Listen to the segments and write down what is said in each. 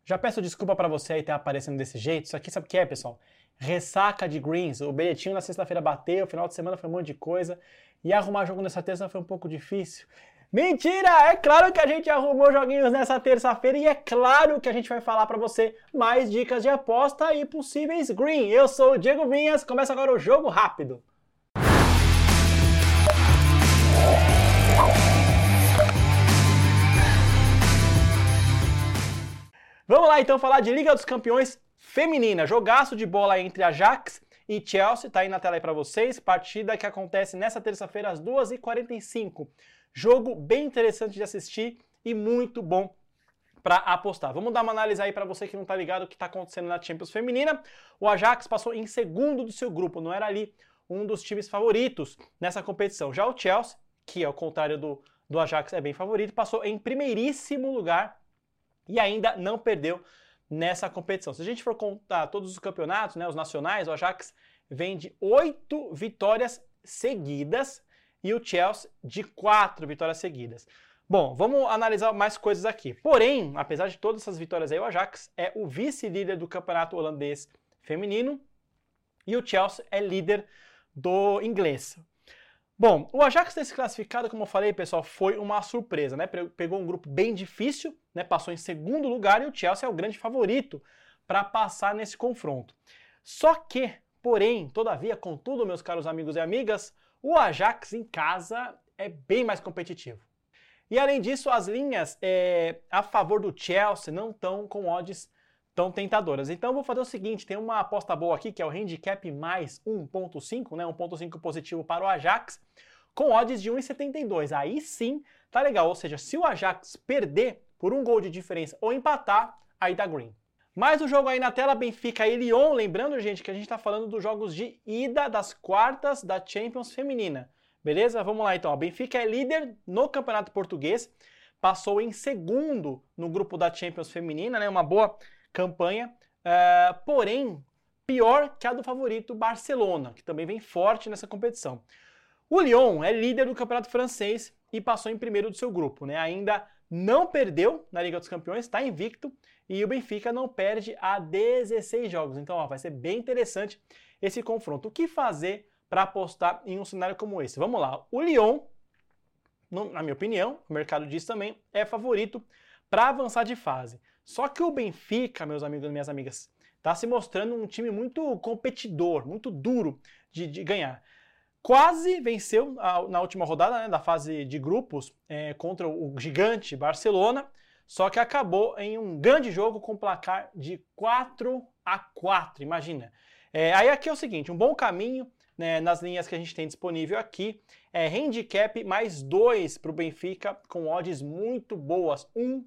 Já peço desculpa pra você aí estar aparecendo desse jeito. Isso aqui sabe o que é, pessoal? Ressaca de greens. O bilhetinho na sexta-feira bateu, final de semana foi um monte de coisa. E arrumar jogo nessa terça foi um pouco difícil. Mentira! É claro que a gente arrumou joguinhos nessa terça-feira e é claro que a gente vai falar pra você mais dicas de aposta e possíveis green. Eu sou o Diego Vinhas, começa agora o Jogo Rápido. Vamos lá então falar de Liga dos Campeões feminina. Jogaço de bola entre Ajax e Chelsea, tá aí na tela aí pra vocês. Partida que acontece nessa terça-feira às 2h45. Jogo bem interessante de assistir e muito bom para apostar. Vamos dar uma análise aí para você que não tá ligado o que tá acontecendo na Champions feminina. O Ajax passou em segundo do seu grupo, não era ali um dos times favoritos nessa competição. Já o Chelsea, que ao contrário do Ajax é bem favorito, passou em primeiríssimo lugar e ainda não perdeu nessa competição. Se a gente for contar todos os campeonatos, né, os nacionais, o Ajax vem de 8 vitórias seguidas e o Chelsea de 4 vitórias seguidas. Bom, vamos analisar mais coisas aqui. Porém, apesar de todas essas vitórias aí, o Ajax é o vice-líder do campeonato holandês feminino e o Chelsea é líder do inglês. Bom, o Ajax ter se classificado, como eu falei, pessoal, foi uma surpresa, né? Pegou um grupo bem difícil, né? Passou em segundo lugar e o Chelsea é o grande favorito para passar nesse confronto. Só que, porém, todavia, contudo, meus caros amigos e amigas, o Ajax em casa é bem mais competitivo. E além disso, as linhas a favor do Chelsea não estão com odds tão tentadoras. Então eu vou fazer o seguinte, tem uma aposta boa aqui que é o handicap mais 1.5, né? 1.5 positivo para o Ajax, com odds de 1,72. Aí sim tá legal, ou seja, se o Ajax perder por um gol de diferença ou empatar, aí dá green. Mais o jogo aí na tela, Benfica e Lyon, lembrando, gente, que a gente está falando dos jogos de ida das quartas da Champions feminina. Beleza? Vamos lá então. O Benfica é líder no Campeonato Português, passou em segundo no grupo da Champions feminina, né? Uma boa campanha, porém pior que a do favorito Barcelona, que também vem forte nessa competição. O Lyon é líder do Campeonato Francês e passou em primeiro do seu grupo, né? Ainda não perdeu na Liga dos Campeões, está invicto, e o Benfica não perde há 16 jogos. Então, ó, vai ser bem interessante esse confronto. O que fazer para apostar em um cenário como esse? Vamos lá. O Lyon, na minha opinião, o mercado diz também, é favorito para avançar de fase. Só que o Benfica, meus amigos e minhas amigas, está se mostrando um time muito competidor, muito duro de ganhar. Quase venceu na última rodada, né, da fase de grupos contra o gigante Barcelona, só que acabou em um grande jogo com placar de 4-4, imagina. Aí aqui é o seguinte, um bom caminho, né, nas linhas que a gente tem disponível aqui, é handicap mais 2 para o Benfica, com odds muito boas,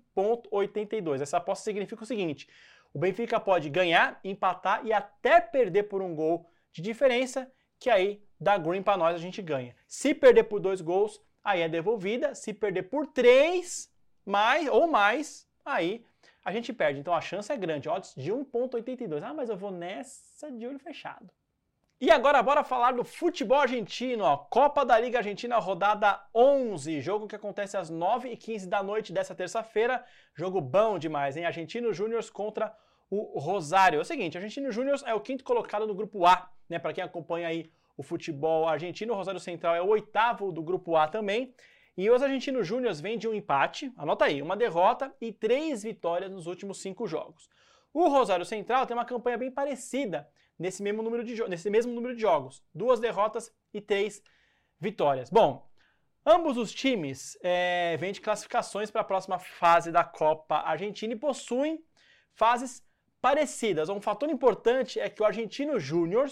1.82. Essa aposta significa o seguinte, o Benfica pode ganhar, empatar e até perder por um gol de diferença, que aí dá green para nós, a gente ganha. Se perder por 2 gols, aí é devolvida. Se perder por 3 ou mais, aí a gente perde. Então a chance é grande, odds de 1.82. Ah, mas eu vou nessa de olho fechado. E agora bora falar do futebol argentino, ó. Copa da Liga Argentina, rodada 11, jogo que acontece às 9h15 da noite dessa terça-feira, jogo bom demais, hein? Argentinos Júnior contra o Rosário. É o seguinte, Argentinos Júnior é o 5º colocado no grupo A, né? Para quem acompanha aí o futebol argentino, o Rosário Central é o 8º do grupo A também, e os Argentinos Júnior vêm de um empate, anota aí, uma derrota e 3 vitórias nos últimos 5 jogos. O Rosário Central tem uma campanha bem parecida nesse mesmo número de jogos. 2 derrotas e 3 vitórias. Bom, ambos os times vêm de classificações para a próxima fase da Copa Argentina e possuem fases parecidas. Um fator importante é que o Argentinos Júnior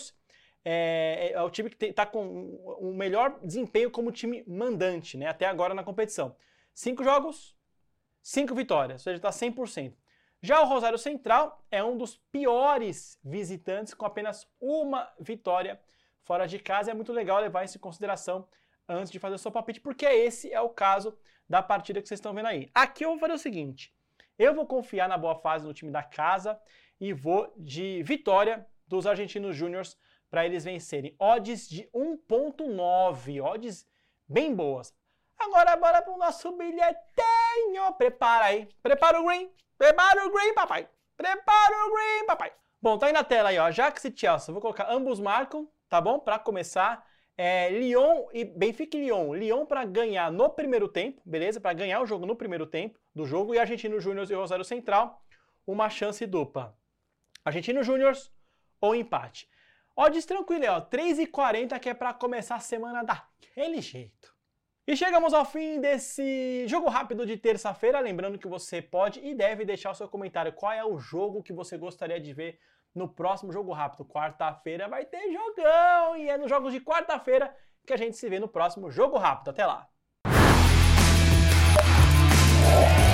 é o time que está com o melhor desempenho como time mandante, né, até agora na competição. 5 jogos, 5 vitórias, ou seja, está 100%. Já o Rosário Central é um dos piores visitantes, com apenas 1 vitória fora de casa. É muito legal levar isso em consideração antes de fazer o seu palpite, porque esse é o caso da partida que vocês estão vendo aí. Aqui eu vou fazer o seguinte, eu vou confiar na boa fase do time da casa e vou de vitória dos Argentinos Júnior para eles vencerem. Odds de 1.9, odds bem boas. Agora bora para o nosso bilhetinho. Prepara aí, prepara o green, papai. Prepara o green, papai. Bom, tá aí na tela aí, ó. Ajax e Chelsea. Vou colocar ambos marcam, tá bom? Pra começar. Lyon e Benfica e Lyon. Lyon para ganhar no primeiro tempo, beleza? Para ganhar o jogo no primeiro tempo do jogo. E Argentino Júnior e Rosário Central, uma chance dupla. Argentino Júnior ou empate. Odds tranquilo, ó. 3,40 que é para começar a semana daquele jeito. E chegamos ao fim desse jogo rápido de terça-feira. Lembrando que você pode e deve deixar o seu comentário. Qual é o jogo que você gostaria de ver no próximo jogo rápido? Quarta-feira vai ter jogão! E é nos jogos de quarta-feira que a gente se vê no próximo jogo rápido. Até lá!